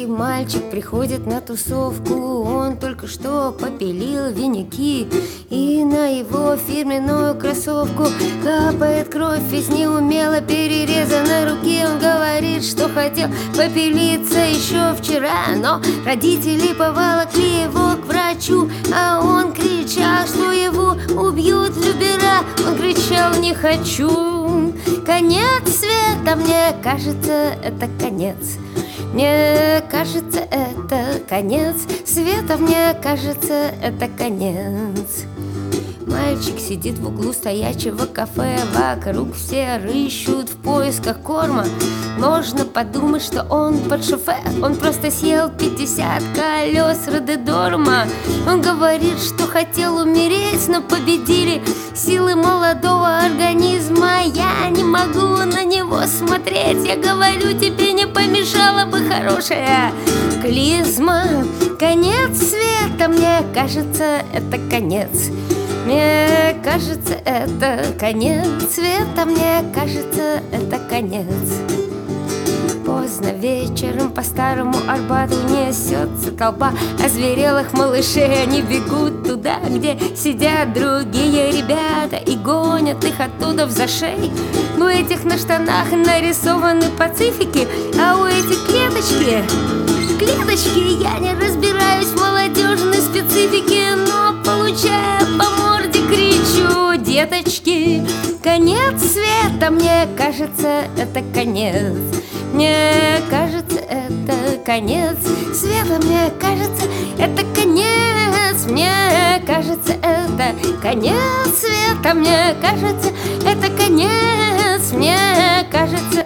Русский мальчик приходит на тусовку. Он только что попилил виники, и на его фирменную кроссовку капает кровь из неумело перерезанной руки. Он говорит, что хотел попилиться еще вчера, но родители поволокли его к врачу, а он кричал, что его убьют любера. Он кричал: не хочу. Конец света, мне кажется, это конец. Мне кажется, это конец света, мне кажется, это конец. Мальчик сидит в углу стоячего кафе, вокруг все рыщут в поисках корма. Можно подумать, что он под шофе, он просто съел 50 колес Рододорма. Он говорит, что хотел умереть, но победили силы молодого организма. Я не могу на него смотреть, я говорю, тебе не помешала бы хорошая клизма. Конец света, мне кажется, это конец. Мне кажется, это конец света, мне кажется, это конец. Поздно вечером по старому Арбату несется толпа озверелых малышей. Они бегут туда, где сидят другие ребята, и гонят их оттуда в зашей. У этих на штанах нарисованы пацифики, а у этих клеточки. Я не разбираюсь в молодежной специфике, но получая по морде кричу: деточки, конец света, мне кажется, это конец. Мне кажется, это конец света, мне кажется, это конец. Мне кажется, это конец света, мне кажется, это конец. Мне кажется,